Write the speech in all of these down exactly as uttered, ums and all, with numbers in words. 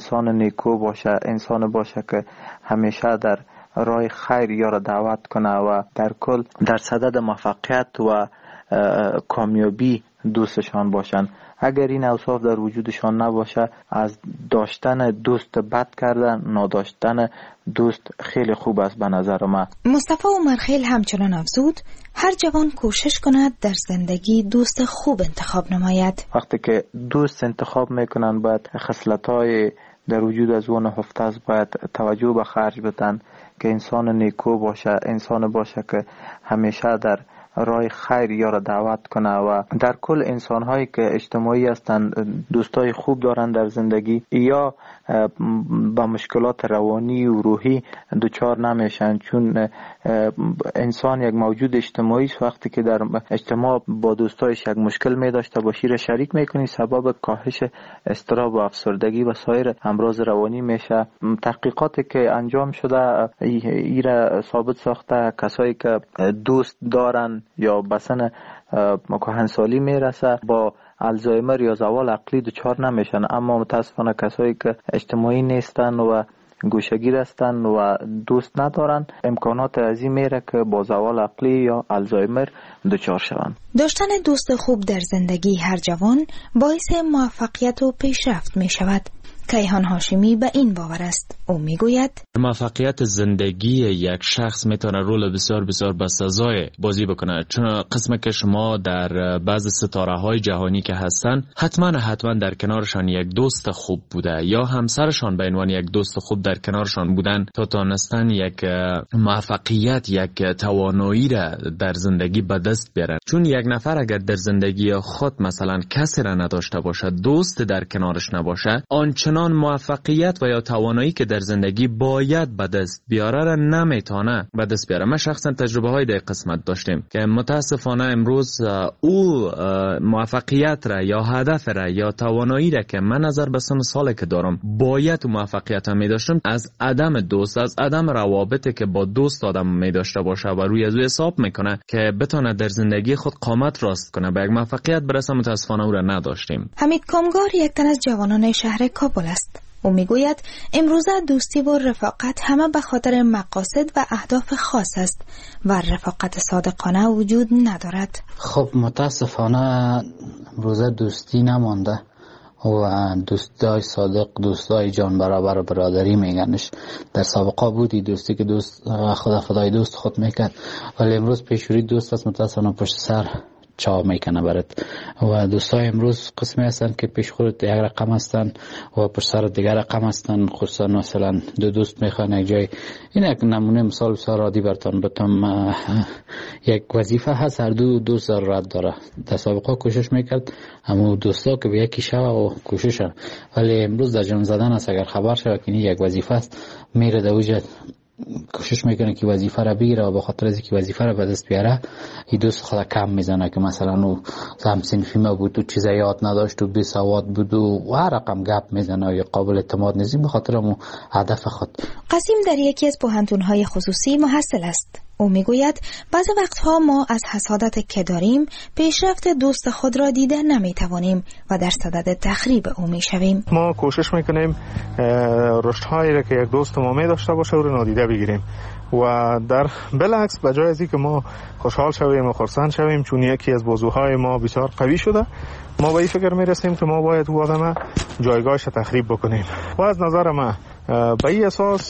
انسان نیکو باشه، انسان باشه که همیشه در راه خیر یار دعوت کنه و در کل در صدد موفقیت و کامیابی دوستشان باشن. اگر این اوصاف در وجودشان نباشه، از داشتن دوست بد کردن، نداشتن دوست خیلی خوب است به نظر من. مصطفی عمرخیل همچنان افزود هر جوان کوشش کند در زندگی دوست خوب انتخاب نماید. وقتی که دوست انتخاب میکنن باید خصلت‌های در وجود از اون هفته است باید توجه به خرج بدن که انسان نیکو باشه، انسان باشه که همیشه در راه خیر یار دعوت کنه و در کل انسان هایی که اجتماعی هستند، دوستای خوب دارن در زندگی یا با مشکلات روانی و روحی دچار نمیشن، چون انسان یک موجود اجتماعی است. وقتی که در اجتماع با دوستایش یک مشکل می داشته باشی را شریک میکنی، سبب کاهش اضطراب و افسردگی و سایر امراض روانی میشه. تحقیقاتی که انجام شده ایره ثابت ساخته کسایی که دوست دارن یا بسن کهنسالی میرسه با الزایمر یا زوال عقلی دچار نمیشن، اما متاسفانه کسایی که اجتماعی نیستن و گوشگیر هستن و دوست ندارن امکانات عظیم میره که با زوال عقلی یا الزایمر دچار شوند. داشتن دوست خوب در زندگی هر جوان باعث موفقیت و پیشرفت می شود. کیهان هاشمی به این باور است. او میگوید موفقیت زندگی یک شخص میتونه رول بسیار بسیار بسزای بازی بکنه، چون قسمه که شما در بعض ستاره های جهانی که هستن حتما حتما در کنارشان یک دوست خوب بوده یا همسرشان به عنوان یک دوست خوب در کنارشان بودن تا تونستن یک موفقیت، یک توانایی را در زندگی به دست بیارن. چون یک نفر اگر در زندگی خود مثلا کسی را نداشته باشه، دوست در کنارش نباشه، آنچنان موفقیت و یا توانایی که در زندگی باید به دست بیاره را نمیتونه به دست بیاره. ما شخصا تجربه های در قسمت داشتیم که متاسفانه امروز او موفقیت را یا هدف را یا توانایی را که من نظر به سن سال که دارم باید موفقیت می داشتم، از عدم دوست، از عدم روابطی که با دوست آدم می داشته باشه و روی از او حساب میکنه که بتونه در زندگی خود قامت راست کنه به یک موفقیت برسه، متاسفانه او را نداشتیم. حمید کامگار یک تن از جوانان شهر کابل است. او میگوید امروزه دوستی و رفاقت همه به خاطر مقاصد و اهداف خاص است و رفاقت صادقانه وجود ندارد. خب متاسفانه امروزه دوستی نمانده و دوستای صادق، دوستای جان برابر و برادری میگنش. در سابقه بودی دوستی که دوست خدا فدای دوست خود میکرد، ولی امروز پیشوری دوست است متاسفانه پشت سر چا میکنه برات. و دوستای امروز قسمی هستن که پیش خودت یک رقم هستن و پشت سر دیگر رقم هستن. خصوصا مثلا دو دوست میخوان یک جای، این یک نمونه مثال بسیار عادی براتون بتم. یک وظیفه هست، هر دو دوست ضرورت داره. در سابقه کوشش میکرد همو دوستا که به یکی شو و کوششن، ولی امروز در جمع زدن است. اگر خبر شد که یک وظیفه است، میره در وجه کوشش میکنه که وظیفه را بگیره و به خاطر از اینکه وظیفه را به دست بیاره این دوست خود کم میزنه که مثلا او هم صنفی ما بود و چیزا یاد نداشت و بی سواد بود و هر رقم گپ میزنه و یا قابل اعتماد نیست به خاطر مو هدف خود. قاسم در یکی از پوهنتون‌های خصوصی محصل است. او میگوید بعضی وقتها ما از حسادت که داریم پیشرفت دوست خود را دیده نمیتوانیم و در صدد تخریب او میشویم. ما کوشش میکنیم رشدهایی را که یک دوست ما می داشته باشه او را نادیده بگیریم و در بالعکس به جای از اینکه ما خوشحال شویم و خرسند شویم چون یکی از بازوهای ما بسیار قوی شده، ما به این فکر میرسیم که ما باید او آدم جایگاهش تخریب بکنیم. و از نظر من به این اساس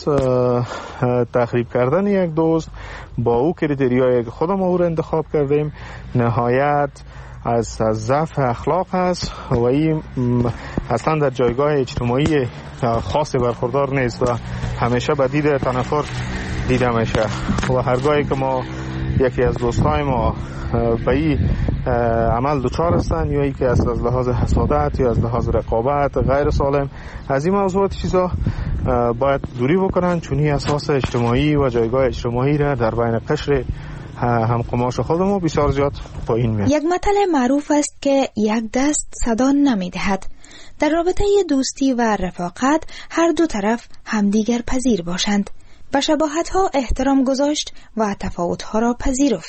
تخریب کردن یک دوست با او کریتریایی که خودم او را انتخاب کردیم نهایت از از ضعف اخلاق هست و این اصلا در جایگاه اجتماعی خاصی برخوردار نیست و همیشه به دید تنفر دیده میشه. و هرگاهی که ما یکی از دوستای ما به این عمل دچار هستن یا ای که از لحاظ حسادت یا از لحاظ رقابت غیر سالم، از این موضوعات چیزا باید دوری بکنن، چون این اساس اجتماعی و جایگاه اجتماعی را در بین قشر هم قماش خودمون بسیار زیاد پایین میاد. یک مثل معروف است که یک دست صدا نمیدهد. در رابطه دوستی و رفاقت هر دو طرف همدیگر پذیر باشند، به شباهت ها احترام گذاشت و تفاوت ها را پذیرفت.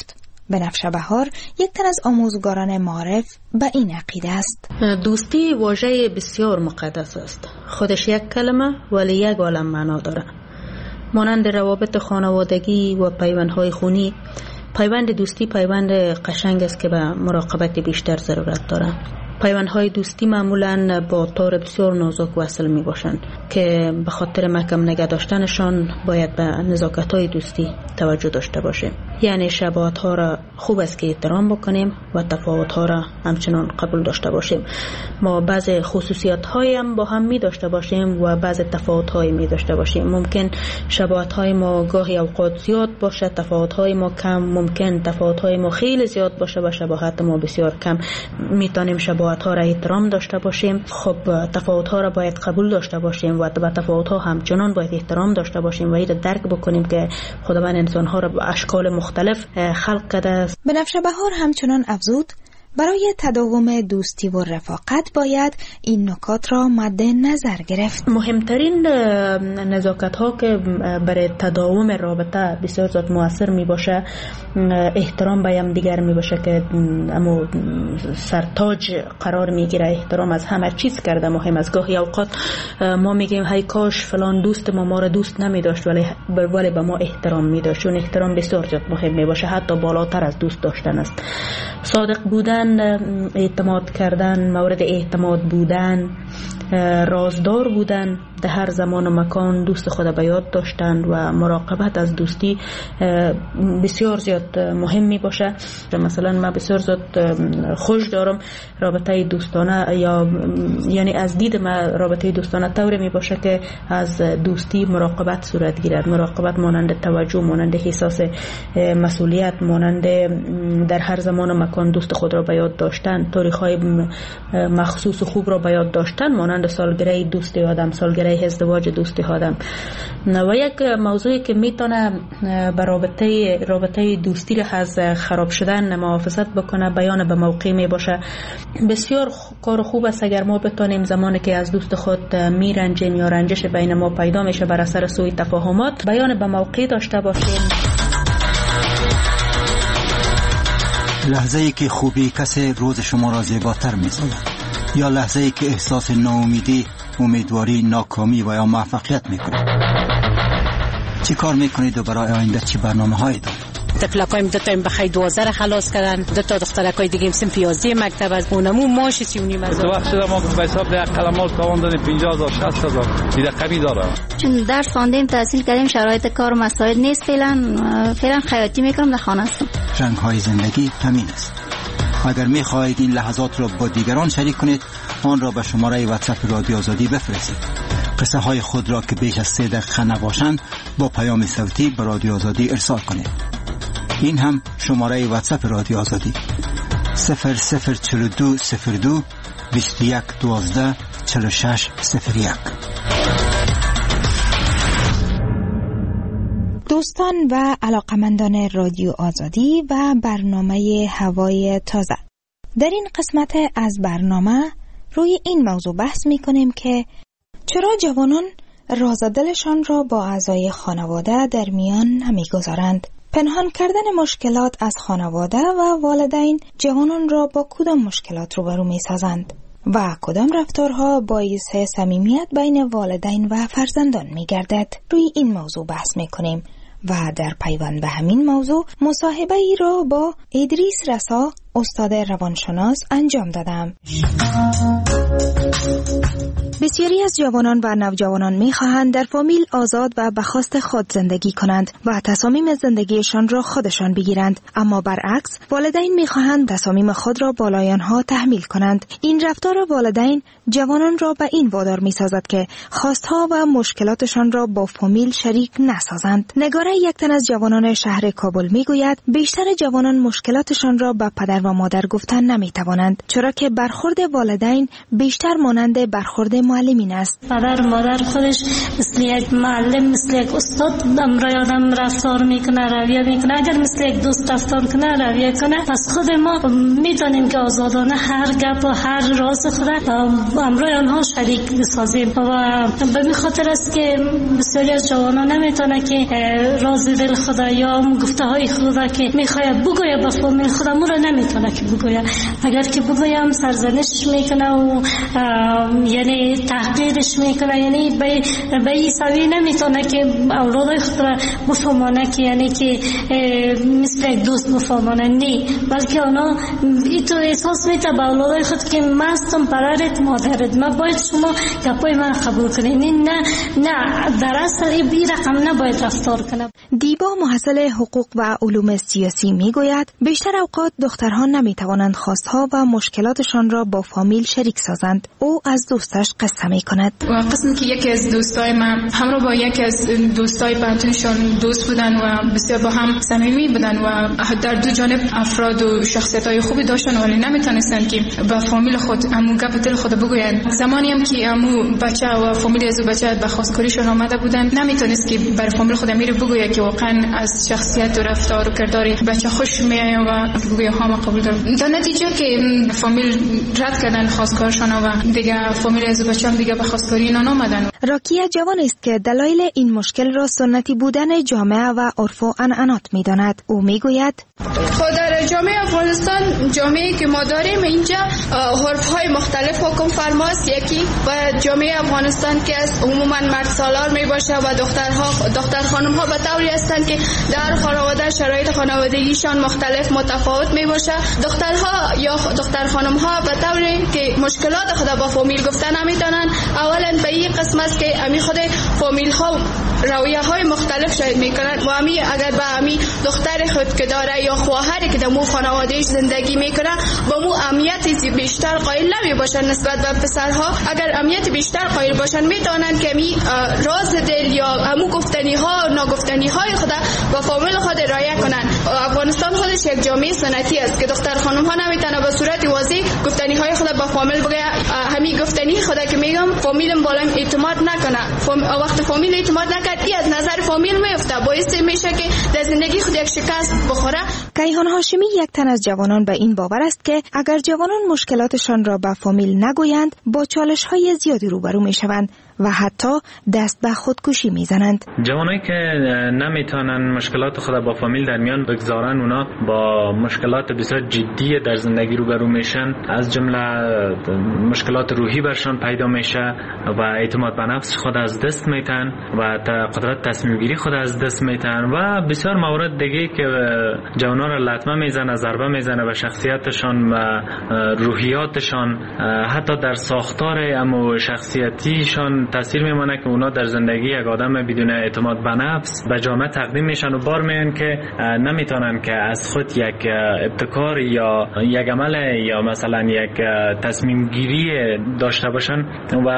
بنفشه بهار یک تن از آموزگاران معارف به این عقیده است. دوستی واژه بسیار مقدس است. خودش یک کلمه ولی یک عالم معنا داره. مانند روابط خانوادگی و پیوندهای خونی، پیوند دوستی پیوند قشنگ است که به مراقبت بیشتر ضرورت داره. پیوندهای دوستی معمولاً با طور بسیار نازک وصل می باشند که به خاطر محکم نگه داشتنشان باید به نزاکت‌های دوستی توجه داشته باشیم. یعنی شباهت‌ها را خوب است که احترام بکنیم و تفاوت‌ها را همچنان قبول داشته باشیم. ما بعض خصوصیات‌هایی هم با هم می داشته باشیم و بعض تفاوت‌هایی می داشته باشیم. ممکن شباهت‌های ما گاهی اوقات زیاد باشه، تفاوت‌های ما کم. ممکن تفاوت‌های ما خیلی زیاد باشه و شباهت ما بسیار کم. می‌تونیم شباهت ها را احترام داشته باشیم. خب تفاوت ها را باید قبول داشته باشیم و به تفاوت ها همچنان باید احترام داشته باشیم و این درک بکنیم که خداوند انسان ها را به اشکال مختلف خلق کرده است. بنفشه بهار همچنان افزود برای تداوم دوستی و رفاقت باید این نکات را مد نظر گرفت. مهمترین نزاکت ها که برای تداوم رابطه بسیار زیاد مؤثر می باشه احترام به هم دیگر می باشه که اما سرتاج قرار می گیره. احترام از همه چیز کرده مهم است. گاهی اوقات ما میگیم های کاش فلان دوست ما ما را دوست نمی داشت ولی ولی به ما احترام می داشت. چون احترام بسیار زیاد مهم می باشه، حتی بالاتر از دوست داشتن است. صادق بودن، اعتماد کردن، مورد اعتماد بودن، رازدار بودن، در هر زمان و مکان دوست خود به یاد داشتن و مراقبت از دوستی بسیار زیاد مهم می باشه. مثلا من بسیار زیاد خوش دارم رابطه دوستانه، یا یعنی از دید من رابطه دوستانه طوری می باشه که از دوستی مراقبت صورت گیرد. مراقبت مانند توجه، مانند احساس مسئولیت، مانند در هر زمان و مکان دوست خود را به یاد داشتن، تاریخ‌های مخصوص و خوب را به یاد داشتن، مانند سالگره دوستی آدم، سالگره ازدواج دوستی آدم. و یک موضوعی که میتونه به رابطه رابطه دوستی را از خراب شدن محافظت بکنه بیان به موقع می باشه. بسیار کار خوب است اگر ما بتونیم زمانی که از دوست خود میرنجیم یا رنجش بین ما پیدا میشه بر اثر سوء تفاهمات بیان به موقع داشته باشیم. لحظه ای که خوبی کسی روز شما را زیباتر می‌سازد یا لحظه ای که احساس ناامیدی، امیدواری، ناکامی و یا موفقیت میکنید. چی کار میکنید و برای آینده چی برنامه‌هایی دارید؟ طفلکایم دو تا بخیر دوازده را خلاص کردن، دو تا دخترکای دیگه سن پیازده مکتب از اونمو ماش سی و نیم از تو وقت شده ما به حساب ده قلمال کاوندن پنجاه هزار شصت هزار دیده کمی داره. چون درس خواندیم تحصیل کردیم شرایط کار و مسائل نیست، فعلا فعلا خیاطی میکنم در خانه هستم. رنگ‌های زندگی همین است. اگر می‌خواهید این لحظات را با دیگران شریک کنید آن را به شماره واتساپ رادیو آزادی بفرستید. قصه های خود را که بیش از سه دقیقه نباشند با پیام صوتی به رادیو آزادی ارسال کنید. این هم شماره واتساپ رادیو آزادی صفر صفر چهل و دو صفر دو بیست و یک دوازده چهل و شش صفر یک. دوستان و علاقمندان رادیو آزادی و برنامه هوای تازه، در این قسمت از برنامه روی این موضوع بحث می کنیم که چرا جوانان راز دلشان را با اعضای خانواده در میان نمی گذارند. پنهان کردن مشکلات از خانواده و والدین جوانان را با کدام مشکلات روبرو می سازند و کدام رفتارها باعث صمیمیت بین والدین و فرزندان می گردد. روی این موضوع بحث می کنیم و در پیوند به همین موضوع مصاحبه ای را با ادریس رسا استاد روانشناس انجام دادم. بسیاری از جوانان و نوجوانان می‌خواهند در فامیل آزاد و به خواست خود زندگی کنند و تصامیم زندگیشان را خودشان بگیرند، اما برعکس والدین می‌خواهند تصامیم خود را بالای آنها تحمیل کنند. این رفتار والدین جوانان را به این وادار می‌سازد که خواستها و مشکلاتشان را با فامیل شریک نسازند. نگاره یک تن از جوانان شهر کابل می‌گوید بیشتر جوانان مشکلاتشان را به پدر و و مادر گفتن نمی توانند، چرا که برخورد والدین بیشتر مانند برخورد معلمین است. پدر مادر خودش مثل یک معلم، مثل یک استاد امرای آدم رفتار میکنه، رویه میکنه. اگر مثل یک دوست رفتار کنه، رویه کنه، پس خود ما میتونیم که آزادانه هر گپ و هر راز خود امرای آنها شریک بسازیم. و به این خاطر است که بسیاری از جوانان نمیتونه که راز دل خود یا گفته های خود که میخواد بگویه به فامیل خود امور نمیتونه که بگویه. اگر که بگویم سرزنش میکنه و یعنی تحقیرش میکنه، یعنی به به این سوی نمیتونه که اولاد خود را بفهمانه که یعنی که مثل یک دوست بفهمانه، نه، بلکه اونا اینطور احساس میته به اولاد خود که من هستم پدرت مادرت، من باید شما گپای من قبول کنید. نه نه در اصل این رقم نباید رفتار کنه. دیبا محصل حقوق و علوم سیاسی میگوید بیشتر اوقات دخترها نمیتوانند خواستها و مشکلاتشان را با فامیل شریک سازند. او از دوستش قصه میکند. و قسمی که یکی از دوستای من همراه با یکی از دوستای پنتونشون دوست بودن و بسیار با هم صمیمی بودن و در دو جانب افراد و شخصیت‌های خوبی داشتن، ولی نمیتونستن که با فامیل خود امو گپ دل خود بگوین. زمانی هم که امو بچه و فامیل از بچه به خواستگاریشون آمده بودن، نمیتونست که بر فامیل خود میره بگوید که واقعا از شخصیت و رفتار و کردار بچه خوش میاد و بگوید ها ما قبول دارم. در نتیجه که فامیل رد کردن خواستگارشون و دیگه فامیل از بچه هم دیگه به خواستگاری اینا نامدن. راکیه جوان است که دلایل این مشکل را سنتی بودن جامعه و عرف و عنعنات میداند. او میگوید خود در جامعه افغانستان، جامعه که ما داریم اینجا عرف های مختلف حکم فرماست. یکی و جامعه افغانستان که از عموما مرد سالار می باشه و دخترها دختر خانم ها به طوری هستند که در خانواده شرایط خانوادگیشان مختلف متفاوت می باشه. دخترها یا دختر خانم ها به طوری که مشکلات خود با فامیل گفتن نمیتونن. اولا به این قسم است که امی خود فامیل ها رویه های مختلف شاید میکنن و امی اگر به امی دختر خود که داره یا خواهری که در مو خانوادهش زندگی میکنه با مو اهمیت بیشتر قائل نمی باشن نسبت به پسرها. اگر اهمیت بیشتر قائل باشن میتونن که می راز دل یا همو گفتنی ها ناگفتنی های خود با فامیل خود رعایت کنن. افغانستان خودش یک جامعه سنتی است که دختر خانم ها نمیتونه به صورت واضح گفتنی های خود با فامیل بگه. همین گفتنی خود که میگم فامیلم بالام اعتماد نکنه. فام... وقت فامیل اعتماد نکرد ای از نظر فامیل میفته، باعث میشه که در زندگی خود یک شکست بخوره. کیهان هاشمی یک تن از جوانان به این باور است که اگر جوانان مشکلاتشان را به فامیل نگویند با چالش های زیادی روبرو میشوند و حتی دست به خودکشی میزنند. جوانایی که نمیتونن مشکلات خود با فامیل در میان بگذارن، اونا با مشکلات بسیار جدی در زندگی روبرو میشن. از جمله مشکلات روحی برشان پیدا میشه و اعتماد به نفس خود از دست میتن و قدرت تصمیم گیری خود از دست میتن و بسیار موارد دیگه که جوانا را لطمه میزنه، ضربه میزنه به شخصیتشان و روحیاتشان، حتی در ساختار اما شخصیتیشان تاثیر میمونه که اونا در زندگی یک آدم بدون اعتماد به نفس به جامعه تقدیم میشن و بار میان که نمیتونن که از خود یک ابتکار یا یک عمل یا مثلا یک تصمیم گیری داشته باشن و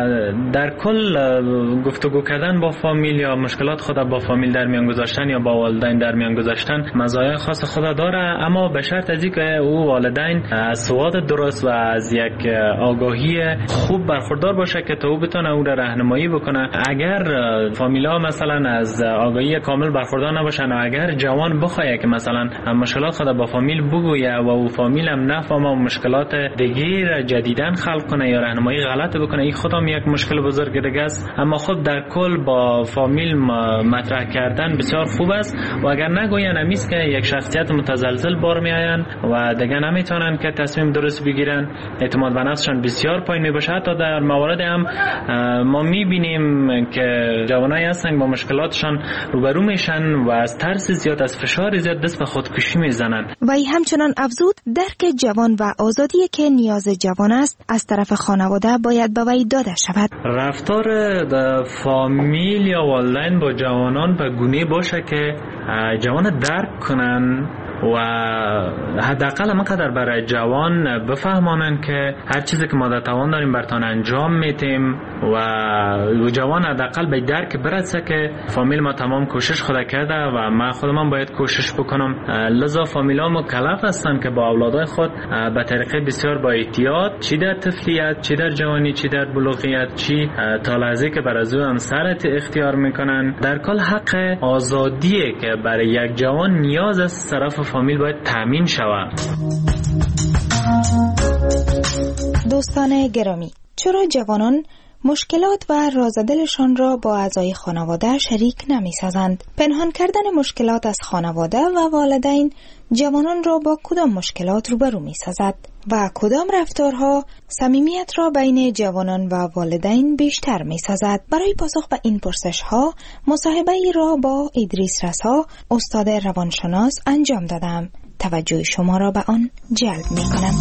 در کل گفتگو کردن با فامیل یا مشکلات خود با فامیل در میان گذاشتن یا با والدین در میان گذاشتن مزایای خاص خود داره، اما به شرط از اینکه او والدین از سواد درست و از یک آگاهی خوب برخوردار باشه که تا او بتونه او را راهنمایی بکنه. اگر فامیلا مثلا از آگاهی کامل برخوردار نباشن و اگر جوان بخواد که مثلا مشکلات خود با فامیل بگویه و او فامیل هم نفهمه و مشکلات دیگه را جدیدن خلق کنه یا راهنمایی غلط بکنه، این خودم یک مشکل بزرگ دیگه است. اما خب در کل با فامیل مطرح کردن بسیار خوب است و اگر نگوین همیست که یک شخصیت متزلزل بار میآین و دیگه نمیتونن که تصمیم درست بگیرن، اعتماد به نفسشان بسیار پایین میباشه. حتی در موارد هم ما میبینیم که جوانایی هستن با مشکلاتشان روبرو میشن و از ترس زیاد، از فشار زیاد دست به خودکشی میزنن. و ای همچنان افزود درک جوان و آزادی که نیاز جوان است از طرف خانواده باید به وی داده شود. رفتار فامیل یا والدین با جوانان به گونه باشه که جوان درک کنن و حداقل مقدر برای جوان بفهمانند که هر چیزی که ما در توان داریم برتان انجام میتیم و جوان حداقل به درک برسه که فامیل ما تمام کوشش خود کرده و من خودم باید کوشش بکنم. لذا فامیل ها مکلف هستن که با اولادای خود به طریقه بسیار با احتیاط، چی در طفلیت، چی در جوانی، چی در بلوغیت، چی تا لحظه که بر از او سرت اختیار میکنن، در کل حق آزادیه که برای یک جوان نیاز از طرف فامیل باید تامین شود. دوستان گرامی، چرا جوانان مشکلات و رازدلشان را با اعضای خانواده شریک نمی سازند؟ پنهان کردن مشکلات از خانواده و والدین جوانان را با کدام مشکلات روبرو می سازد و کدام رفتارها صمیمیت را بین جوانان و والدین بیشتر می سازد؟ برای پاسخ به این پرسش ها مصاحبه ای را با ادریس رسا، استاد روانشناس انجام دادم. توجه شما را به آن جلب می کنم.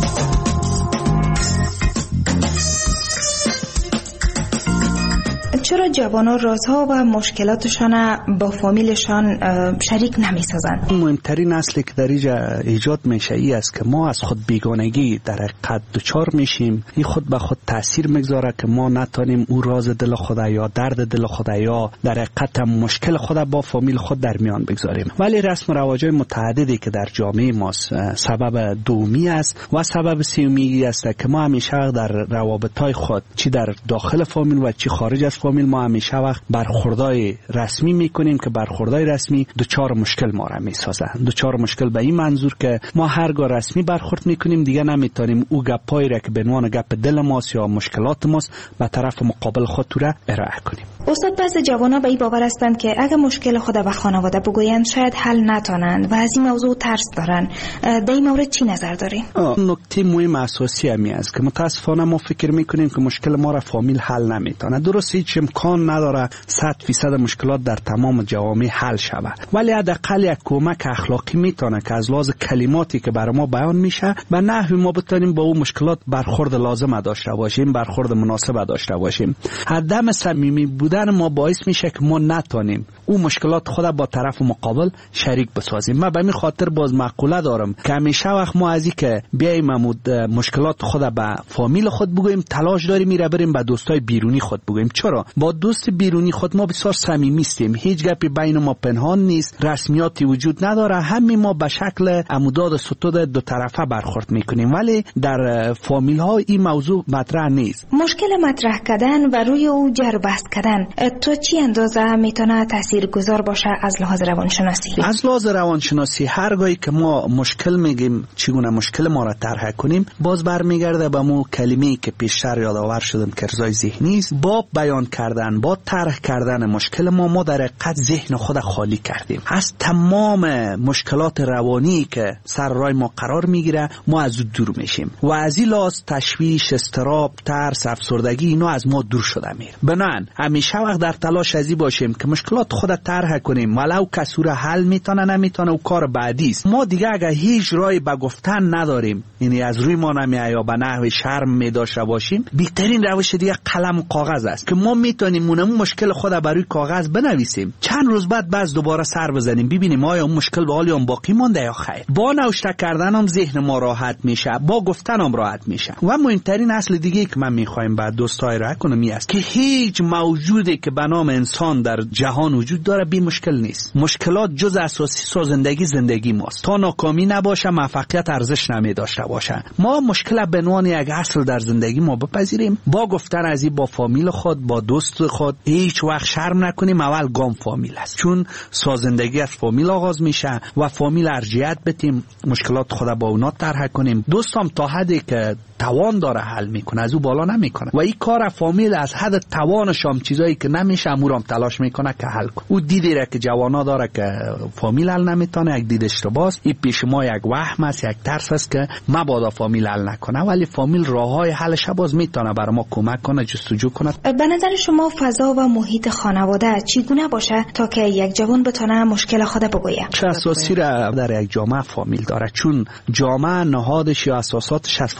چرا جوانان رازها و مشکلاتشان با فامیلشان شریک نمی سازند؟ مهمترین اصلی که در اینجا ایجاد میشه ای است که ما از خود بیگانگی در حقیقت دچار میشیم. این خود به خود تاثیر میگذاره که ما نتونیم او راز دل خود یا درد دل خود یا در حقیقت مشکل خود با فامیل خود در میان بگذاریم. ولی رسم و رواج‌های متعددی که در جامعه ما سبب دومی است و سبب سومی است که ما همیشه در روابط‌های خود چی در داخل فامیل و چی خارج از فامیل ما همیشه وقت برخوردای رسمی میکنیم که برخوردای رسمی دوچار مشکل ما را میسازه. دوچار مشکل به این منظور که ما هرگاه رسمی برخورد میکنیم دیگه نمیتونیم او گپایی را که به عنوان گپ دل ماست یا مشکلات ماست به طرف مقابل خود را ارائه کنیم. استاد، بعضی جوانا به این باور هستند که اگه مشکل خود به خانواده بگویند شاید حل نتونند و از این موضوع ترس دارن. در این مورد چی نظر دارین؟ نکته مهم اساسی همی است که متاسفانه ما فکر میکنیم که مشکل ما را فامیل حل نمیتونه. درست هیچ امکان نداره صد فیصد مشکلات در تمام جوامع حل شود، ولی حداقل یک کمک اخلاقی میتونه که از لحاظ کلماتی که برای ما بیان میشه به نحوی ما بتونیم با اون مشکلات برخورد لازم داشته باشیم، برخورد مناسب داشته باشیم. عدم صمیمی بودن ما باعث میشه که ما نتونیم اون مشکلات خود با طرف مقابل شریک بسازیم. من به این خاطر باز مقوله دارم که همیشه وقت ما از این که بیایم مشکلات خود به فامیل خود بگوییم تلاش داریم میره بریم به دوستای بیرونی خود بگوییم. چرا؟ با دوست بیرونی خود ما بسیار صمیمی هستیم، هیچ گپی بین ما پنهان نیست، رسمیاتی وجود نداره، همین ما به شکل عموداد ستود دو طرفه برخورد میکنیم. ولی در فامیل ها این موضوع مطرح نیست. مشکل مطرح کردن و روی او جر بحث کردن تو چی اندازه میتونه تاثیرگذار باشه از لحاظ روانشناسی؟ از لحاظ روانشناسی هرگاهی که ما مشکل میگیم چگونه مشکل ما را طرح کنیم باز برمیگرده به مو کلمه‌ای که پیشتر یادآور شدم که رضای ذهنی است. با بیان کردن با طرح کردن مشکل ما ما در حقیقت ذهن خود خالی کردیم از تمام مشکلات روانی که سر راه ما قرار میگیره. ما از او دور میشیم و از این لحاظ تشویش، اضطراب، ترس، افسردگی اینا از ما دور شده میره. بنابراین همیشه وقت در تلاش ازی باشیم که مشکلات خود طرح کنیم، ولو کسور حل میتونه نمیتونه و کار بعدی است. ما دیگه اگه هیچ راهی به گفتن نداریم، یعنی از روی ما نمیاد یا به نحو شرم میداشته باشیم، بهترین روش دیگه قلم و کاغذ است که ما میتونیم اون مشکل خود بر کاغذ بنویسیم، چند روز بعد باز دوباره سر بزنیم ببینیم آیا اون مشکل به حال اون باقی مونده یا خیر. با نوشته کردن هم ذهن ما راحت میشه، با گفتن هم راحت میشه. و مهمترین اصل دیگه که من میخوایم بعد دوستای را کنم است که هیچ موجودی که به نام انسان در جهان وجود داره بی مشکل نیست. مشکلات جز اساسی سازندگی زندگی ماست. تا ناکامی نباشه موفقیت ارزش نمی داشته باشه. ما مشکل به عنوان یک اصل در زندگی ما بپذیریم، با گفتن از این با فامیل خود، با دوست خود هیچ وقت شرم نکنیم. اول گام فامیل است، چون سازندگی از فامیل آغاز میشه و فامیل ارجیت بدیم، مشکلات خود با اونا طرح کنیم. دوستم تا حدی که توان داره حل میکنه، از او بالا نمیکنه و این کار فامیل از حد توانش هم چیزایی که نمیشه امورم تلاش میکنه که حل کنه. او دیدی را که جوانا داره که فامیل حل نمیتونه، یک دید اشتباهه. این پیش ما یک وهم است، یک ترس است که مبادا فامیل حل نکنه، ولی فامیل راههای حلش باز میتونه برای ما کمک کنه، جستجو کنه. به نظر شما فضا و محیط خانواده چگونه باشه تا که یک جوان بتونه مشکل خود بگویه؟ چه اساسی را در یک جامعه فامیل داره، چون جامعه نهادش یا اساساتش از فامیل گذاشته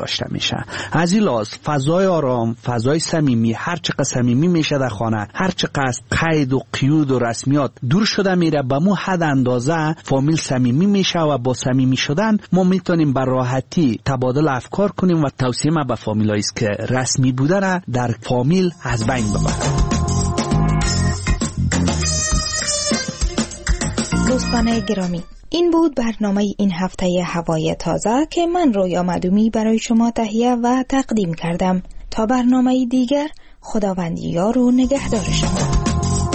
داشته میشه. از این لحاظ فضای آرام، فضای صمیمی، هر چقدر صمیمی میشه در خانه، هر چقدر قید و قیود و رسمیات دور شده میره، به مو حد اندازه فامیل صمیمی میشه و با صمیمی شدن ما میتونیم به راحتی تبادل افکار کنیم و توصیه ما به فامیلایی است که رسمی بودن در فامیل از بین ببرن. دوستان گرامی، این بود برنامه این هفته هوای تازه که من رویا معدومی برای شما تهیه و تقدیم کردم. تا برنامه دیگر، خداوند یار و نگهدار شما.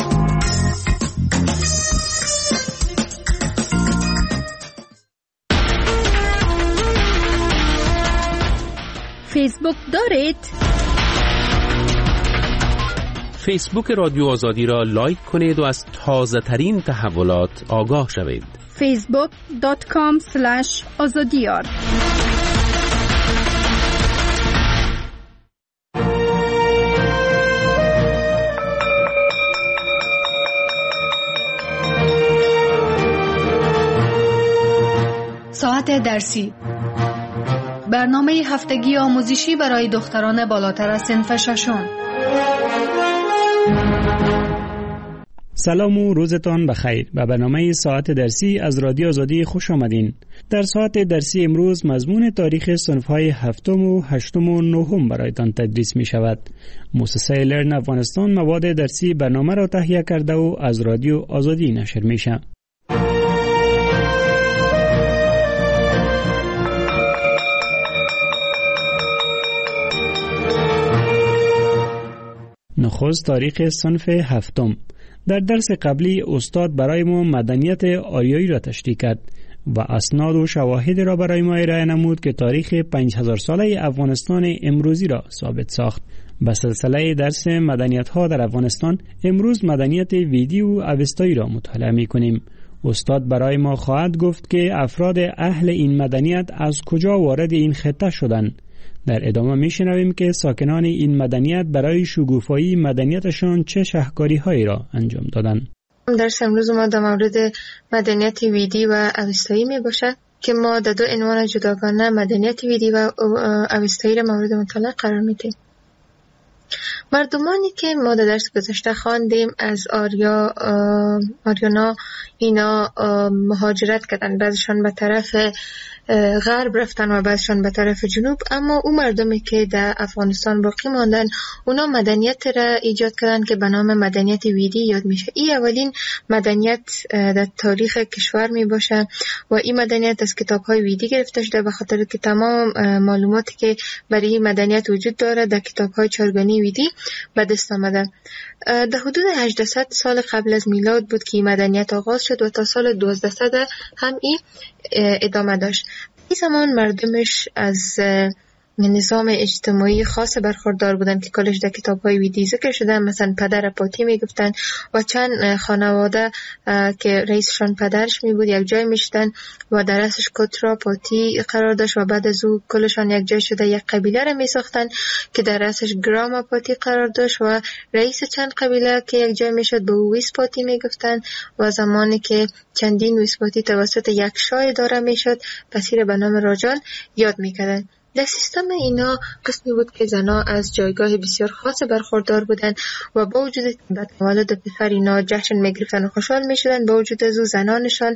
فیسبوک دارید؟ فیسبوک رادیو آزادی را لایک کنید و از تازه ترین تحولات آگاه شوید. فیسبوک دات کام اسلش آزادیار. ساعت درسی، برنامه هفتگی آموزشی برای دختران بالاتر از صنف ششم. سلام و روزتان بخیر. به برنامه ساعت درسی از رادیو آزادی خوش آمدین. در ساعت درسی امروز مضمون تاریخ صنف‌های هفتم و هشتم و نهم برایتان تدریس می شود. مؤسسه لرن افغانستان مواد درسی برنامه را تهیه کرده و از رادیو آزادی نشر می شود. نخست تاریخ صنف هفتم. در درس قبلی استاد برای ما مدنیت آریایی را تشریح کرد و اسناد و شواهد را برای ما ارائه نمود که تاریخ پنج هزار ساله افغانستان امروزی را ثابت ساخت. به سلسله درس مدنیت ها در افغانستان امروز مدنیت ویدی و اوستایی را مطالعه می کنیم. استاد برای ما خواهد گفت که افراد اهل این مدنیت از کجا وارد این خطه شدند. در ادامه میشنویم که ساکنان این مدنیت برای شگوفایی مدنیتشان چه شهکاری‌هایی را انجام دادند. درس امروز ما در مورد مدنیت ویدی و اوستایی می باشد که ما در دو عنوان جداگانه مدنیت ویدی و اوستایی را مورد مطالعه قرار میدیم. مردمانی که ما در درس گذشته خواندیم از آریا آریانا اینا مهاجرت کردن، بعضشان به طرف غرب رفتن و بعضشان به طرف جنوب، اما اون مردمی که در افغانستان باقی ماندن اونا مدنیت را ایجاد کردن که به نام مدنیت ویدی یاد میشه. این اولین مدنیت در تاریخ کشور می باشه و این مدنیت از کتاب های ویدی گرفته شده، به خاطر که تمام معلوماتی که برای این مدنیت وجود داره در کتاب های چارگانی ویدی به دست آمده. در حدود هجده سال قبل از میلاد بود که این مدنیت آغاز شد و تا سال دوازده هم این ادامه داشت. این زمان مردمش از نظام اجتماعی خاص برخوردار بودن که کلش در کتاب‌های ویدی ذکر شده، مثلا پدر پاتی میگفتن و چند خانواده که رئیسشان پدرش می بود یک جای میشدن و در رأسش کترا پاتی قرار داشت و بعد از او کلشان یک جای شده یک قبیله را میساختن که در رأسش گراما پاتی قرار داشت و رئیس چند قبیله که یک جای میشد به او ویس پاتی میگفتن و زمانی که چندین ویس پاتی توسط یک شاه اداره میشد پسیر به نام راجال یاد میکردن. در سیستم اینا قسمی بود که زنها از جایگاه بسیار خاص برخوردار بودند و با وجود به تولد پسر اینا جشن میگرفتن و خوشحال میشدن، با وجود از او زنانشان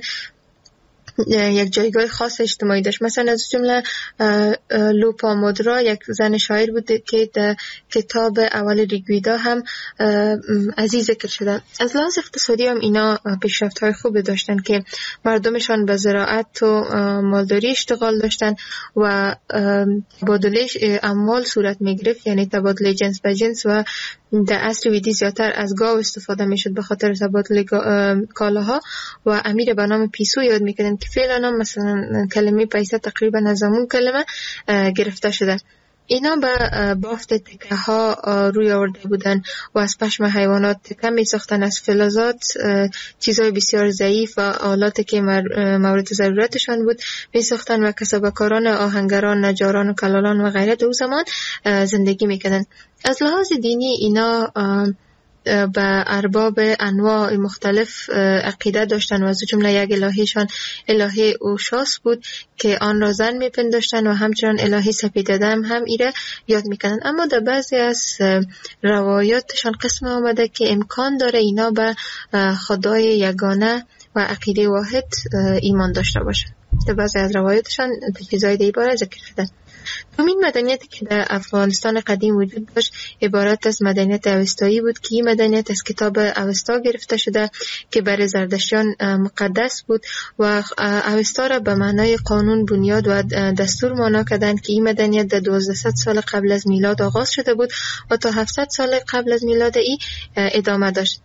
یک جایگاه خاص اجتماعی داشت. مثلا از جمله لوپامودرا یک زن شاعر بود که در کتاب اول ریگویدا هم از این ذکر شده. از لحاظ اقتصادی هم اینا پیشرفت‌های خوب داشتن که مردمشان به زراعت و مالداری اشتغال داشتن و تبادله اموال صورت میگرفت، یعنی تبادله جنس به جنس، و در عصر ویدی زیادتر از گاو استفاده میشد به خاطر تبادل کالاها و امیر به نام پیسو یاد میکردن که فعلا هم مثلا کلمه پیسه تقریبا از همون کلمه گرفته شده. اینا به بافت تکه ها روی آورده بودن و از پشم حیوانات تکه می ساختن، از فلزات چیزهای بسیار ضعیف و آلاتی که مورد ضرورتشان بود می ساختن و کسبکاران، آهنگران، نجاران و کلالان و غیره در اون زمان زندگی می کردن. از لحاظ دینی اینا به ارباب انواع مختلف عقیده داشتن و از جمله یک الهیشان الهه اوشاس بود که آن را زن میپنداشتن و همچنان الهه سپیددم هم ایره یاد میکنن. اما در بعضی از روایاتشان قسم آمده که امکان داره اینا به خدای یگانه و عقیده واحد ایمان داشته باشه. در بعضی از روایاتشان چیزای دیگه باره ذکر شده. دومین مدنیتی که در افغانستان قدیم وجود داشت عبارت از مدنیت اوستایی بود که این مدنیت از کتاب اوستا گرفته شده که برای زردشتیان مقدس بود و اوستا را به معنای قانون، بنیاد و دستور معنا کردند که این مدنیت در دوازده سال قبل از میلاد آغاز شده بود و تا هفتصد سال قبل از میلاد ای ادامه داشت.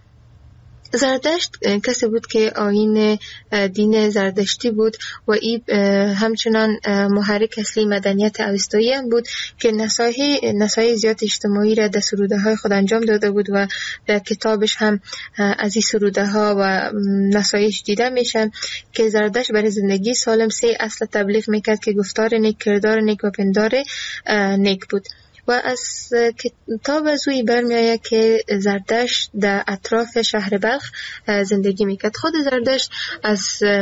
زردشت کسی بود که آیین دین زردشتی بود و این همچنان محرک اصلی مدنیت اوستایی هم بود که نصایح نصایح زیاد اجتماعی را در سروده های خود انجام داده بود و در کتابش هم از این سروده ها و نصایح دیده میشن که زردشت برای زندگی سالم سه اصل تبلیغ میکرد که گفتار نیک، کردار نیک و پندار نیک بود. و از کتاب از اوی برمی آید که زردشت در اطراف شهر بلخ زندگی میکرد. خود زردشت از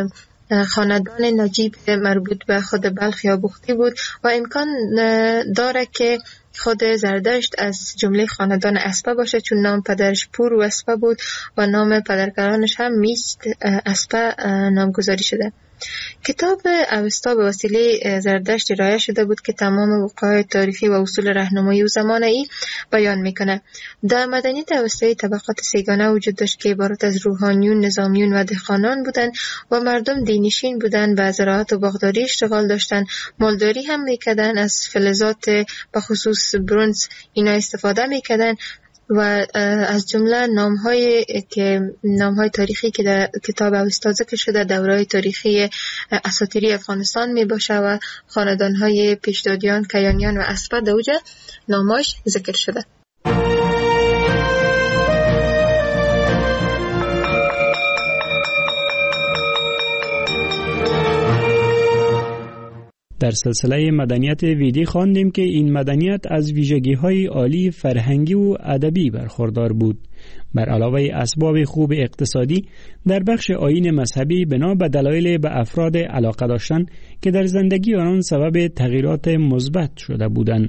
خاندان نجیب مربوط به خود بلخ یا بختی بود و امکان داره که خود زردشت از جمله خاندان اسپه باشه، چون نام پدرش پور و اسپه بود و نام پدرکلانش هم میست اسپه نامگذاری شده. کتاب اوستا به وسیله زردشت ارائه شده بود که تمام وقایع تاریخی و اصول راهنمایی و زمان ای بیان میکنه. در مدنیت اوستایی طبقات سیگانه وجود داشت که عبارت از روحانیون، نظامیون و دهقانان بودند و مردم دینشین بودند، به زراعت و باغداری اشتغال داشتند، مالداری هم میکردند، از فلزات به خصوص برنز اینا استفاده میکردند و از جمله نام‌های که نام‌های تاریخی که در کتاب اوستا ذکر شده دوره‌های تاریخی اساطیری افغانستان میباشه و خاندان‌های پیشدادیان، کیانیان و اسپه در اوج نام‌هاش ذکر شده. در سلسله مدنیت ویدی خواندیم که این مدنیت از ویژگی‌های عالی فرهنگی و ادبی برخوردار بود. بر علاوه اسباب خوب اقتصادی، در بخش آیین مذهبی بنا به دلایل به افراد علاقه داشتن که در زندگی آنان سبب تغییرات مثبت شده بودند.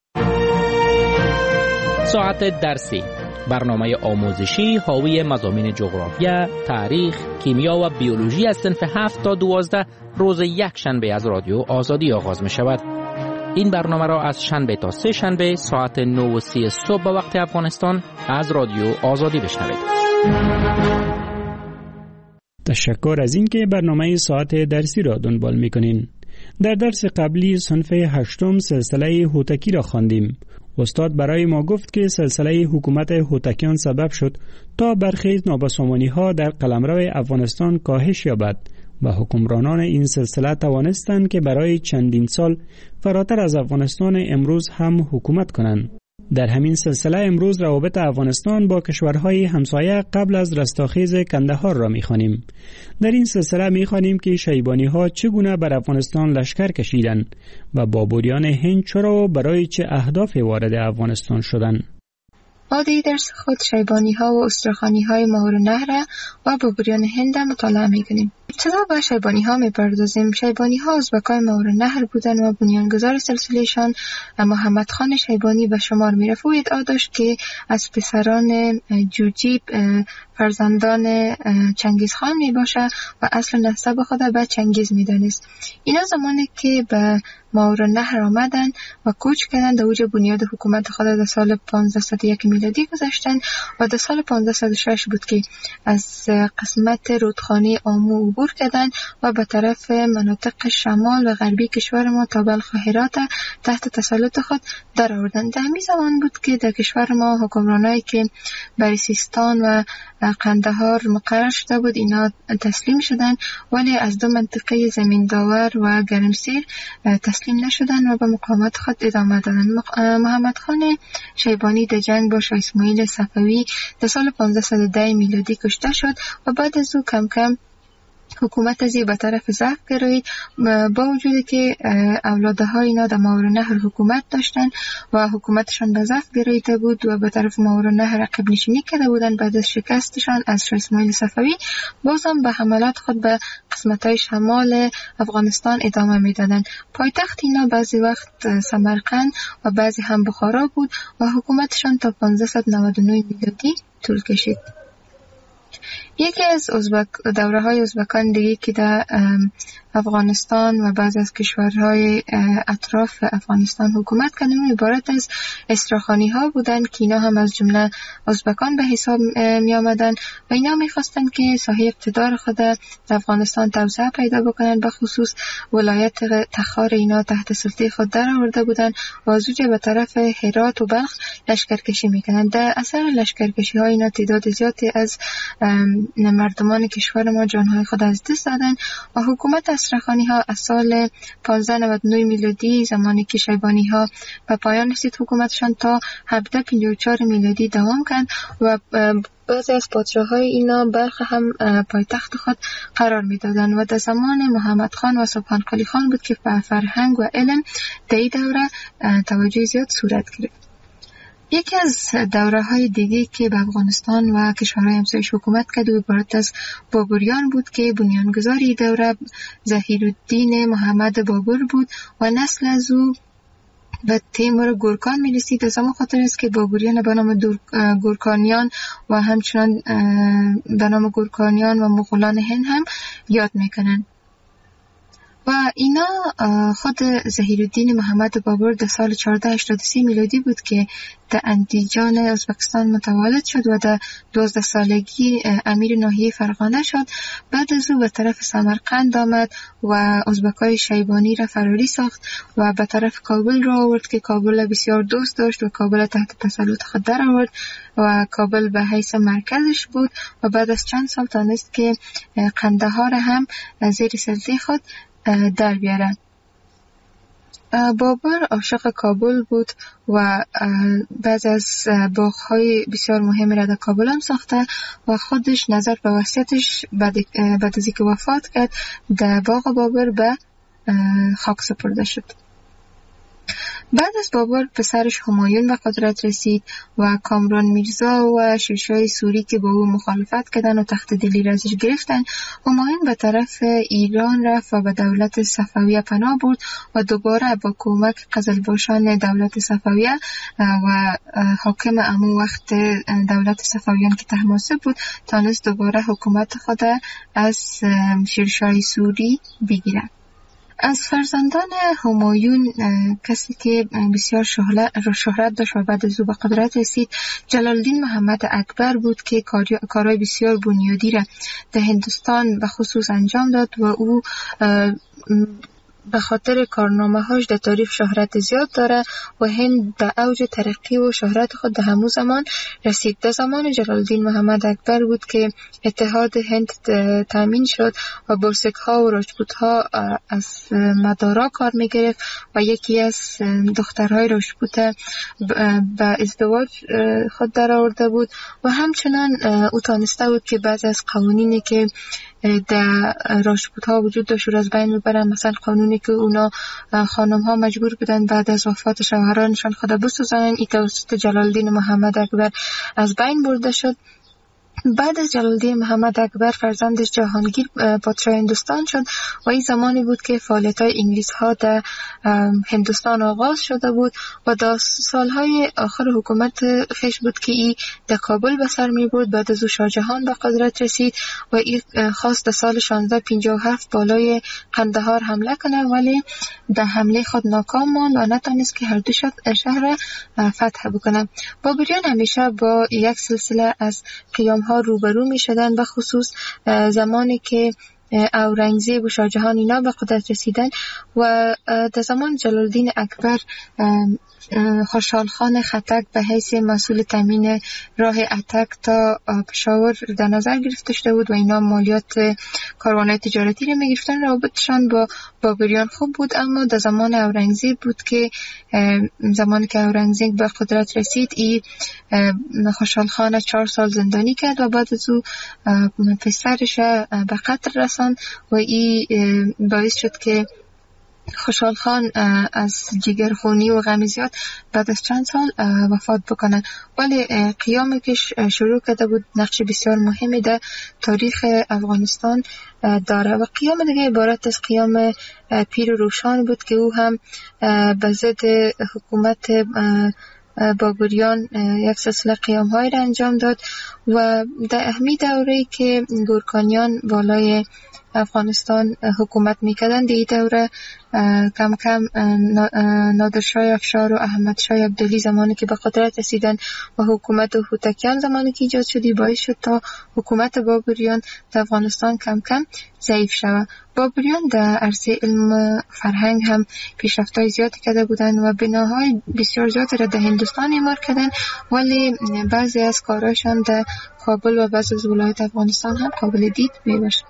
ساعت درسی، برنامه آموزشی حاوی مضامین جغرافیا، تاریخ، کیمیا و بیولوژی از صنف هفت تا دوازده روز یک شنبه از رادیو آزادی آغاز می شود. این برنامه را از شنبه تا سه شنبه ساعت نه و سی صبح به وقت افغانستان از رادیو آزادی بشنوید. تشکر از این که برنامه ساعت درسی را دنبال می کنین. در درس قبلی صنف هشتم سلسله هوتکی را خواندیم. استاد برای ما گفت که سلسله حکومت هوتکیان سبب شد تا برخی نابسامانی ها در قلمرو افغانستان کاهش یابد و حکمرانان این سلسله توانستند که برای چندین سال فراتر از افغانستان امروز هم حکومت کنند. در همین سلسله امروز روابط افغانستان با کشورهای همسایه قبل از رستاخیز کندهار را می‌خوانیم. در این سلسله می‌خوانیم که شیبانی‌ها چگونه بر افغانستان لشکر کشیدند و بابریان هند چرا و برای چه اهداف وارد افغانستان شدند. ما در درس خود شیبانی‌ها و استرخانی‌های ماورالنهر و بابریان هند مطالعه می‌کنیم. ابتدا به شیبانی‌ها می‌پردازیم. شیبانی‌ها ازبکای ماورالنهر بودند و بنیانگذار سلسله‌شان محمد خان شیبانی به شمار می‌رفت و ادعا داشت که از پسران جوجیب فرزندان چنگیز خان میباشه و اصل نسب خود به چنگیز میدانست. اینا زمانی که به ماورالنهر آمدن و کوچ کردن در اوج بنیاد حکومت خود در سال پانزده صد و یک میلادی گذاشتن و در سال پانزده صد و شش بود که از قسمت رودخانه آمو عبور کردن و به طرف مناطق شمال و غربی کشور ما تا بلخ و هرات تحت تسلط خود در آوردن. در همین زمان بود که در کشور ما حکمرانایی که بر سیستان و قندهار مقرر شده بود اینا تسلیم شدن، ولی از دو منطقه زمین داور و گرمسیر تسلیم نشدن و به مقاومت خود ادامه دادن. محمد خان شیبانی در جنگ با شاه اسماعیل صفوی در سال پانزده صد و ده میلادی کشته شد و بعد از او کم کم حکومت ازی به طرف ضعف گرایید، با وجودی که اولادهای اینا در ماورالنهر حکومت داشتن و حکومتشان به ضعف گراییده بود و به طرف ماورالنهر عقب نشینی کرده بودن. بعد از شکستشان از شاه اسماعیل صفوی بازم به حملات خود به قسمت‌های شمال افغانستان ادامه میدادن. پایتخت اینا بعضی وقت سمرقند و بعضی هم بخارا بود و حکومتشان تا پانزده نود و نه میلادی طول کشید. یکی از ازبک دوره های ازبکان دیگه که در افغانستان و بعض از کشورهای اطراف افغانستان حکومت کردن عبارت از استراخانی ها بودن که اینا هم از جمله ازبکان به حساب می آمدن و اینا می خواستن که ساحه اقتدار خود در افغانستان توسعه پیدا بکنن. به خصوص ولایت تخار اینا تحت سلطه خود در آورده بودن و از اونجا به طرف هرات و بلخ لشکرکشی میکنن. در اثر لشکرکشی ها اینا تعداد زیادی از مردمان کشور ما جانهای خود از دست دادن و حکومت استراخانی ها از سال پانزده نود و نه میلادی زمانی که شیبانی ها به پایان رسید حکومتشان تا هفده پنجاه و چهار میلادی دوام کرد و بعضی از پادشاه‌های اینا بلخ هم پایتخت خود قرار میدادن و در زمان محمد خان و سبحان قلی خان بود که به فرهنگ و علم در این دوره توجه زیاد صورت گرفت. یکی از دوره های دیگه که به افغانستان و کشورهای همسایش حکومت کرد و عبارت از بابریان بود که بنیانگذاری دوره ظهیرالدین محمد بابر بود و نسل از او به تیمور گورکان می رسید. از همون خاطر است که بابریان به نام گورکانیان و همچنان به نام گورکانیان و مغولان هند هم یاد میکنن. و اینا خود ظهیرالدین محمد بابر در سال چهارده هشتاد و سه میلادی بود که در اندیجان ازبکستان متولد شد و در دوازده سالگی امیر ناحیه فرغانه شد. بعد از او به طرف سمرقند آمد و ازبکای شیبانی را فراری ساخت و به طرف کابل را آورد که کابل بسیار دوست داشت و کابل تحت تسلط خود در آورد و کابل به حیث مرکزش بود و بعد از چند سال تانست که قندهار هم زیر سلطه خود در بیاره. بابر عاشق کابل بود و بعض از باغ‌های بسیار مهم را در کابل هم ساخته و خودش نظر به وصیتش بعد بعد از اینکه وفات کرد در باغ بابر به خاک سپرده شد. بعد از بابر پسرش همایون به قدرت رسید و کامران میرزا و شیرشاه سوری که با او مخالفت کردن و تخت دلی را ازش گرفتن. همایون به طرف ایران رفت و به دولت صفویه پناه برد و دوباره با کمک قزلباشان دولت صفویه و حاکم امو وقت دولت صفویان که طهماسب بود تانست دوباره حکومت خود از شیرشاه سوری بگیرد. از فرزندان همایون کسی که بسیار شهرت داشت و بعد از او به قدرت رسید جلالدین محمد اکبر بود که کارهای بسیار بنیادی را در هندوستان به خصوص انجام داد و او به خاطر کارنامه هاش در تاریخ شهرت زیاد داره و هند در اوج ترقی و شهرت خود در همون زمان رسید. در زمان جلالدین محمد اکبر بود که اتحاد هند تامین شد و برسک ها و راجپوت ها از مدارا کار می گرفت و یکی از دخترهای راجپوت به ازدواج خود در آورده بود و همچنان او تانسته بود که بعضی از قوانینی که در راجپوت ها وجود داشت رو از بین ببرن. مثلا قانونی که اونا خانم ها مجبور بودن بعد از وفات شوهرانشان خود بسوزانن، این توسط جلالدین محمد اکبر از بین برده شد. بعد از جلالدین محمد اکبر فرزندش جهانگیر پادشاه هندوستان شد و این زمانی بود که فعالیت‌های انگلیس ها در هندوستان آغاز شده بود و در سالهای آخر حکومت خیش بود که این در کابل به سر می برد. بعد از او شاه جهان به قدرت رسید و این خواست در سال شانزده پنجاه و هفت بالای قندهار حمله کنه ولی در حمله خود ناکام ماند و نتونست که هر دو شهر فتح بکنه. بابریان همیشه با یک سلسله از قیام ها روبرو می شدن و خصوص زمانی که اورنگزیب و شاه جهان اینا به قدرت رسیدن و در زمان جلالدین اکبر خوشحال خان خطک به حیث مسئول تامین راه اتک تا پشاور در نظر گرفته شده بود و اینا مالیات کاروان‌های تجارتی رو می‌گرفتن. رابطشان با بابریان خوب بود، اما در زمان اورنگزیب بود که زمانی که اورنگزیب به قدرت رسید این خوشحال خان چهار سال زندانی کرد و بعد از او پسرش به قتل رساند افغانستان و این باعث شد که خوشحال خان از جگرخونی و غم زیاد بعد از چند سال وفات بکنه. ولی قیامی که شروع کرده بود نقش بسیار مهمی در تاریخ افغانستان داره و قیام دیگه عبارت از قیام پیر و روشان بود که او هم به ضد حکومت بابریان یک سلسله قیام های را انجام داد و در اهمی دوره‌ای که گورکانیان بالای افغانستان حکومت میکردن دی دوره کم کم نادرشاه افشار و احمد شاه عبدالی زمانی که به قدرت رسیدن و حکومت هوتکیان زمانی که ایجاد شدی باعث شد تا حکومت بابریان در افغانستان کم کم ضعیف شود. بابریان در عرصه علم فرهنگ هم پیشرفت‌های زیادی کرده بودند و بناهای بسیار زیادی را در هندوستان اعمار کردند، ولی بعضی از کارهایشان در کابل و بعضی از ولایات افغانستان هم قابل دید میباشد.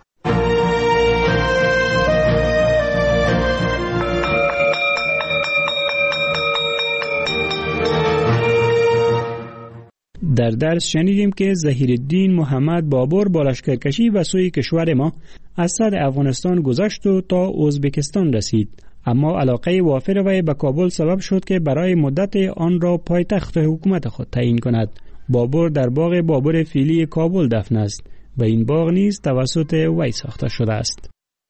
در درس شنیدیم که ظهیرالدین محمد بابر با لشکرکشی به سوی کشور ما از صد افغانستان گذشت و تا ازبکستان رسید، اما علاقه وافر وی به کابل سبب شد که برای مدت آن را پایتخت حکومت خود تعیین کند. بابر در باغ بابر فیلی کابل دفن است و این باغ نیز توسط وی ساخته شده است.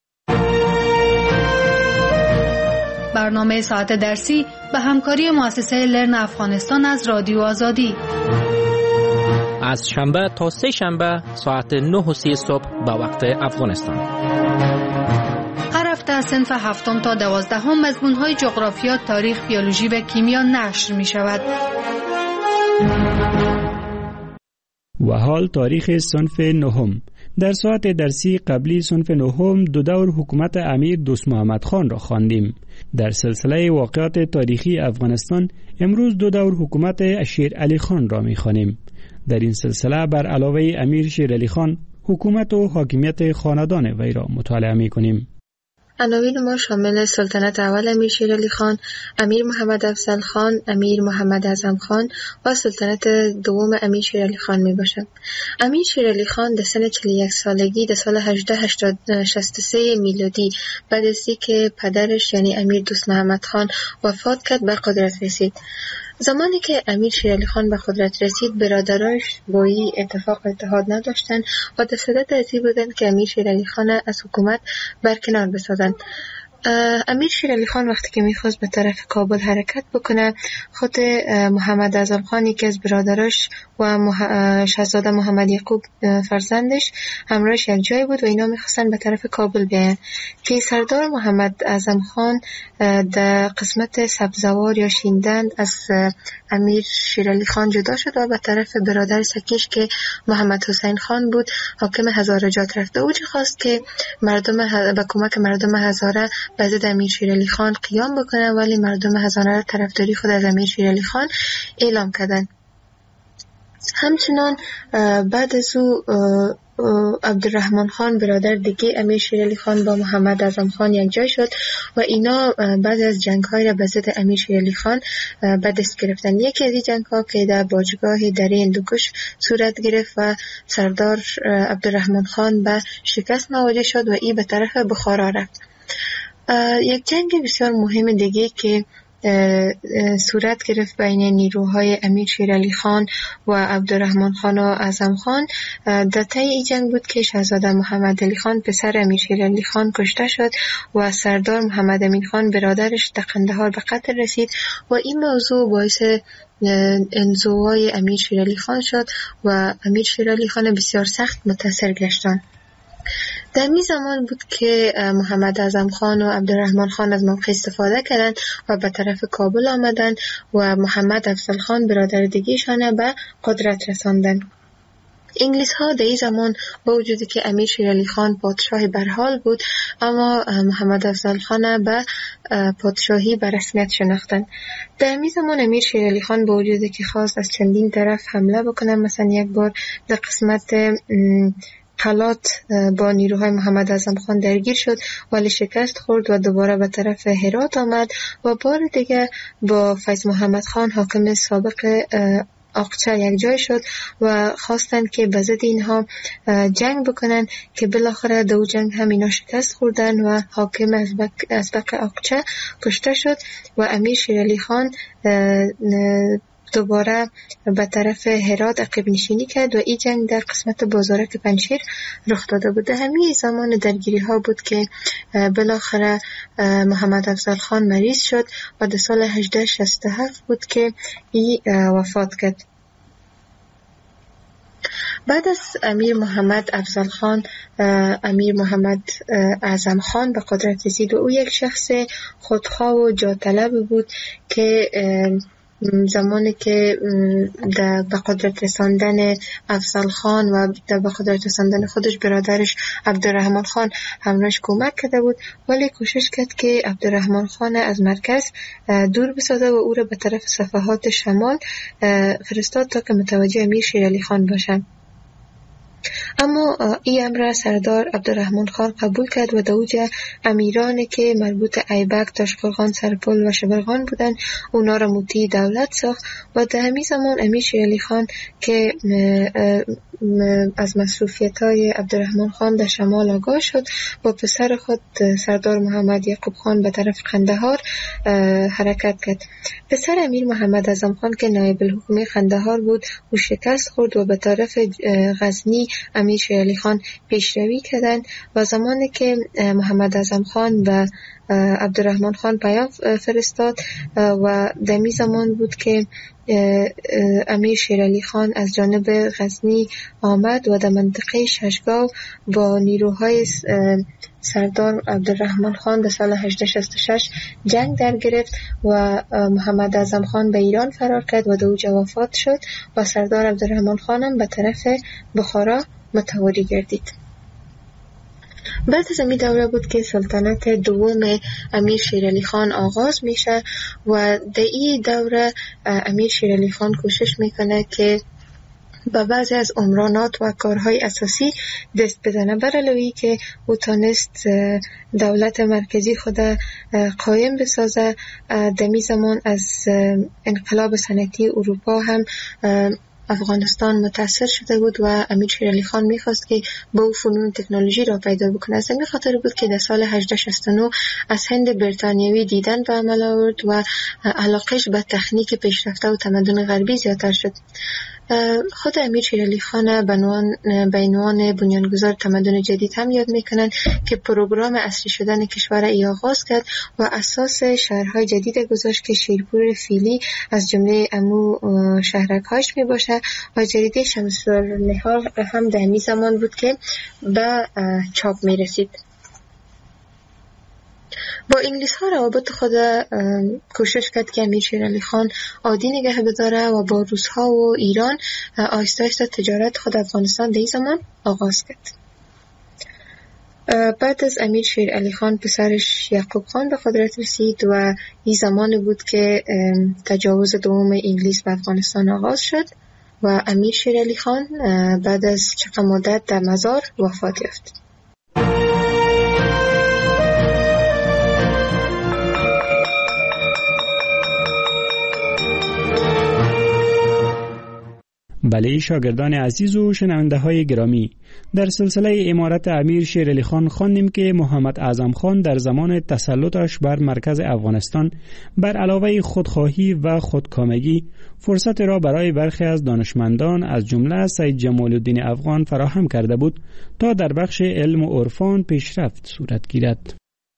برنامه ساعت درسی به همکاری مؤسسه لرن افغانستان از رادیو آزادی از شنبه تا سه شنبه ساعت نه و سی صبح به وقت افغانستان. هر هفته از صنف هفتم تا دوازدهم مضمون‌های جغرافیا، تاریخ، بیولوژی و کیمیا نشر می شود. و حال تاریخ صنف نهم. در ساعت درسی قبلی صنف نهم دو دور حکومت امیر دوست محمد خان را خواندیم. در سلسله واقعات تاریخی افغانستان امروز دو دور حکومت شیر علی خان را می خوانیم. در این سلسله بر علاوه امیر شیر علی خان حکومت و حاکمیت خاندان وی را مطالعه می کنیم. عناوین ما شامل سلطنت اول امیر شیر علی خان، امیر محمد افضل خان، امیر محمد اعظم خان و سلطنت دوم امیر شیر علی خان می باشد. امیر شیر علی خان در سن چهل و یک سالگی در سال هزار و هشتصد و شصت و سه میلادی بعد از اینکه پدرش یعنی امیر دوست محمد خان وفات کرد به قدرت رسید. زمانی که امیر شیر علی خان به قدرت رسید برادرانش با این اتفاق اتحاد نداشتند و در صدد از این بودند که امیر شیر علی خان از حکومت برکنار بسازند. امیر شیر علی خان وقتی که میخواست به طرف کابل حرکت بکنه خود محمد اعظم خان یکی از برادراش و مح... شاهزاده محمد یعقوب فرزندش همراهش یک جای بود و اینا میخواستن به طرف کابل بیاین که سردار محمد اعظم خان در قسمت سبزوار یا شیندند از امیر شیر علی خان جدا شد و به طرف برادر سکیش که محمد حسین خان بود حاکم هزاره جات رفت. او خواست که مردم به کمک مردم هزاره به ضد امیر شیر علی خان قیام بکنه، ولی مردم هزاره طرفداری خود از امیر شیر علی خان اعلام کردند. همچنان بعد از او عبدالرحمن خان برادر دیگه امیر شیر علی خان با محمد اعظم خان یک جای شد و اینا بعد از جنگ های را به ضد امیر شیر علی خان به دست گرفتن. یکی از این جنگ ها که در باجگاه دره هندوکش صورت گرفت و سردار عبدالرحمن خان به شکست مواجه شد و ای به طرف بخارا رفت. یک جنگ بسیار مهم دیگه که صورت گرفت بین نیروهای امیر شیر علی خان و عبدالرحمن خان و اعظم خان در طی این جنگ بود که شاهزاده محمد علی خان پسر امیر شیر علی خان کشته شد و سردار محمد امین خان برادرش در قندهار به قتل رسید و این موضوع باعث انزوای امیر شیر علی خان شد و امیر شیر علی خان بسیار سخت متاثر گشتند. در می زمان بود که محمد اعظم خان و عبدالرحمن خان از موقع استفاده کردند و به طرف کابل آمدند و محمد افضل خان برادر دیگه‌شان به قدرت رساندند. انگلیس ها در این زمان با وجودی که امیر شیر علی خان پادشاه برحال بود اما محمد افضل خان به پادشاهی به رسمیت شناختند. در این زمان امیر شیر علی خان با وجودی که خواست از چندین طرف حمله بکنه، مثلا یک بار در قسمت قلات با نیروهای محمد اعظم خان درگیر شد ولی شکست خورد و دوباره به طرف هرات آمد و بار دیگه با فیض محمد خان حاکم سابق اقچه یک جای شد و خواستند که به ضد اینها جنگ بکنن که بالاخره دو جنگ هم اینا شکست خوردن و حاکم ازبق اقچه کشته شد و امیر شیرعلی خان دوباره به طرف هرات عقب نشینی کرد و این جنگ در قسمت بازارک پنجشیر رخ داده بود. همین زمان درگیری ها بود که بالاخره محمد افضل خان مریض شد و در سال هجده شصت و هفت بود که این وفات کرد. بعد از امیر محمد افضل خان امیر محمد اعظم خان به قدرت رسید و او یک شخص خودخواه و جاطلب بود که زمانی که در به قدرت رساندن افضل خان و در به قدرت رساندن خودش برادرش عبدالرحمن خان همراهش کمک کرده بود، ولی کوشش کرد که عبدالرحمن خان از مرکز دور بسازه و او را به طرف صفحات شمال فرستاد تا که متوجه امیر شیرعلی خان باشند. اما این امر سردار عبدالرحمن خان قبول کرد و دوجه امیرانی که مربوط ایبک، تاشقرغان، سرپل و شبرغان بودند اونا را مطیع دولت ساخت و در همین زمان امیر شیرعلی خان که از مصروفیت های عبدالرحمن خان در شمال آگاه شد با پسر خود سردار محمد یعقوب خان به طرف قندهار حرکت کرد. پسر امیر محمد اعظم خان که نایب الحکومه قندهار بود او شکست خورد و به طرف غزنی امیر شیرعلی خان پیشروی کردند و زمانی که محمد اعظم خان به عبدالرحمن خان پیام فرستاد و در می زمان بود که امیر شیرعلی خان از جانب غزنی آمد و در منطقه ششگاو با نیروهای سردار عبدالرحمن خان در سال هجده شصت و شش جنگ در گرفت و محمد اعظم خان به ایران فرار کرد و در اوجا وفات شد و سردار عبدالرحمن خان هم به طرف بخارا متواری گردید. بعد از این دوره بود که سلطنت دوم امیر شیرعلی خان آغاز میشه و در این دوره امیر شیرعلی خان کوشش میکنه که با بعضی از عمرانات و کارهای اساسی دست بزنه، برعلاوه که او تانست دولت مرکزی خود قایم بسازه. دمی زمان از انقلاب صنعتی اروپا هم افغانستان متاثر شده بود و امیر شیرعلی خان میخواست که با او فنون تکنولوژی را پیدا بکنه. از همین خاطر بود که در سال هجده شصت و نه از هند بریتانیایی دیدن به عمل آورد و علاقش به تکنیک پیشرفته و تمدن غربی زیادتر شد. خود امیر شیرعلی خان به عنوان بنیانگذار تمدن جدید هم یاد میکنن که پروگرام اصلی شدن کشور ای آغاز کرد و اساس شهرهای جدید گذاشت که شیرپور فیلی از جمله امو شهرک‌هاش می باشه و جریده شمس النهار هم در همین زمان بود که به چاپ می رسید. با انگلیس ها روابط خود کوشش کرد که امیر شیرعلی خان عادی نگه بداره و با روس ها و ایران آهسته آهسته تجارت خود افغانستان در این زمان آغاز کرد. بعد از امیر شیرعلی خان پسرش یعقوب خان به قدرت رسید و این زمان بود که تجاوز دوم انگلیس به افغانستان آغاز شد و امیر شیرعلی خان بعد از چند مدت در مزار وفات یافت. بله شاگردان عزیز و شنونده های گرامی، در سلسله امارت امیر شیرعلی خان خواندیم که محمد اعظم خان در زمان تسلطش بر مرکز افغانستان بر علاوه خودخواهی و خودکامگی فرصت را برای برخی از دانشمندان از جمله سید جمال الدین افغان فراهم کرده بود تا در بخش علم و عرفان پیشرفت صورت گیرد.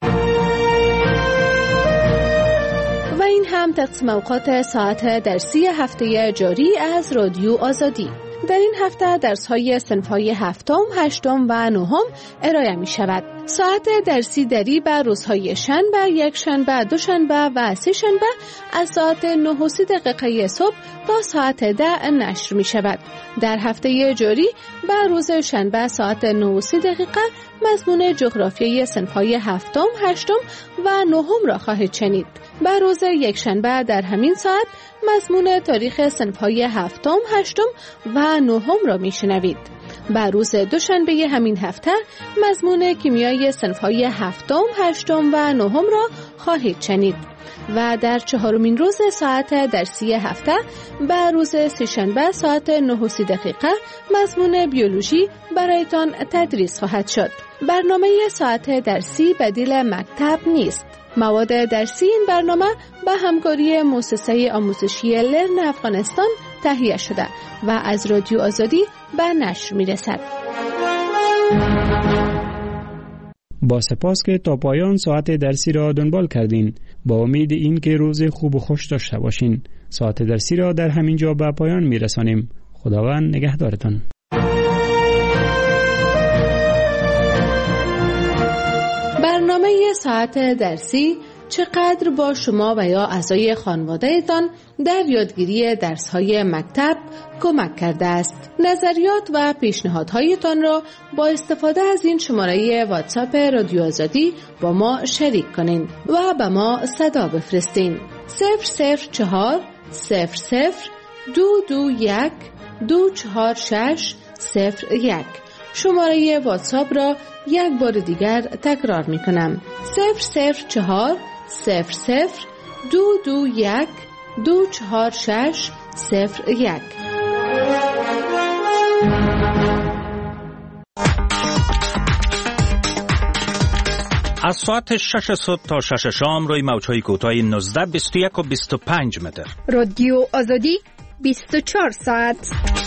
و این هم تقسیم اوقات ساعت درسی هفته جاری از رادیو آزادی. در این هفته درس‌های صنف‌های هفتم، هشتم و نهم ارائه می شود. ساعت درسی دری بر روزهای شنبه، یک شنبه، دو شنبه و سه شنبه از ساعت نه و سی دقیقه صبح تا ساعت ده نشر می شود. در هفته جاری بر روز شنبه ساعت نه و سی دقیقه مضمون جغرافیای صنف‌های هفتم، هشتم و نهم را خواهید شنید. بر روز یک شنبه در همین ساعت مضمون تاریخ صنف‌های هفتم، هشتم و نهم را میشنوید. بر روز دوشنبه همین هفته مضمون کیمیای صنف‌های هفتم، هشتم و نهم را خواهید شنید و در چهارمین روز ساعت درسی هفته بر روز سه‌شنبه ساعت نه و سی دقیقه مضمون بیولوژی برایتان تدریس خواهد شد. برنامه ساعت درسی بدیل مکتب نیست. مواد درسی این برنامه به همکاری مؤسسه آموزشی لرن افغانستان تهیه شده و از رادیو آزادی به نشر می‌رسد. با سپاس که تا پایان ساعت درسی را دنبال کردین. با امید این که روز خوب و خوش داشته باشین. ساعت درسی را در همین جا به پایان می‌رسانیم. خداوند نگهدارتان. برنامه ساعت درسی چقدر با شما و یا اعضای خانواده‌تان در یادگیری درس‌های مکتب کمک کرده است. نظریات و پیشنهادهایتان را با استفاده از این شماره واتساپ رادیو آزادی با ما شریک کنین و به ما صدا بفرستین. صفر صفر چهار صفر صفر دو دو یک دو چهار شش صفر یک. شماره واتساپ را یک بار دیگر تکرار می کنم. صفر صفر چهار صفر صفر دو دو یک دو چهار شش صفر یک. از ساعت شش صبح تا شش شام روی موج‌های کوتاه نوزده، بیست و یک و بیست و پنج متر. رادیو آزادی بیست و چهار ساعت.